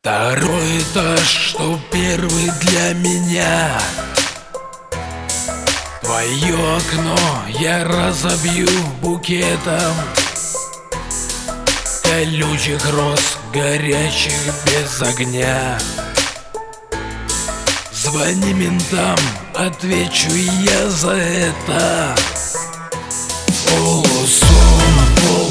Второй этаж, что первый для меня. Твое окно я разобью букетом колючих роз, горячих без огня. Звони ментам, отвечу я за это. Полусон,